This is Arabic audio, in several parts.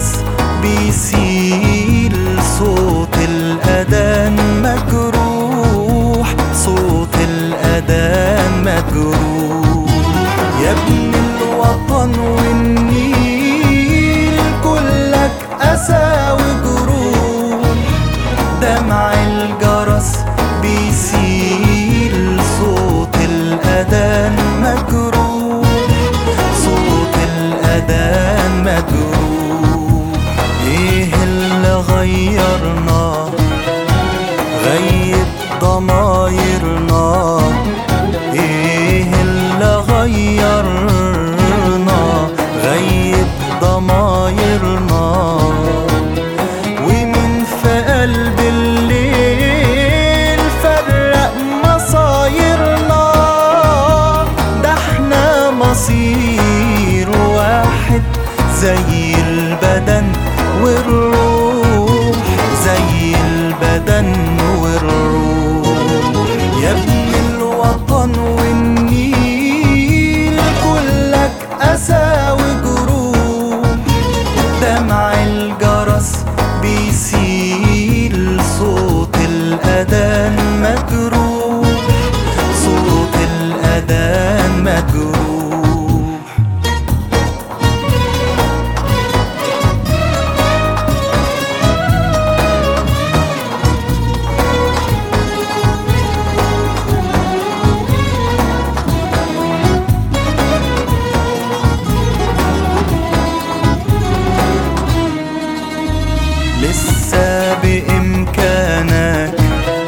الجرس بيسيل، صوت الأذان مجروح، صوت الأذان مجروح. يا ابن الوطن والنيل كلك أسى وجروح، دمع الجرس بيسيل، صوت الأذان مجروح، صوت الأذان مجروح. ايه اللي غيرنا؟ غيب ضمايرنا. ايه اللي غيرنا؟ غيب ضمايرنا. ومن في قلب الليل فرق مصايرنا، ده احنا مصير واحد زي البدن والروح، زي البدن والروح. يا ابن الوطن والنيل كلك أسى وجروح، دمع الجرس بيسيل، صوت الأذان مجروح، صوت الأذان مجروح. لسه بإمكانك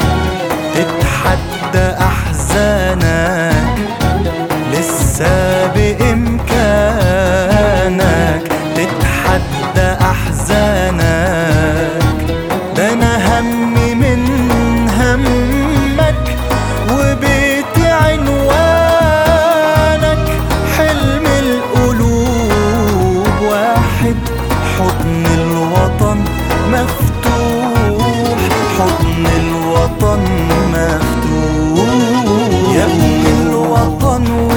تتحدى أحزانك، لسه بإمكانك تتحدى أحزانك. ده أنا همي من همك وبيتي عنوانك، حلم القلوب واحد، حضن الوطن مفتوح، حضن الوطن مفتوح. يا ابن الوطن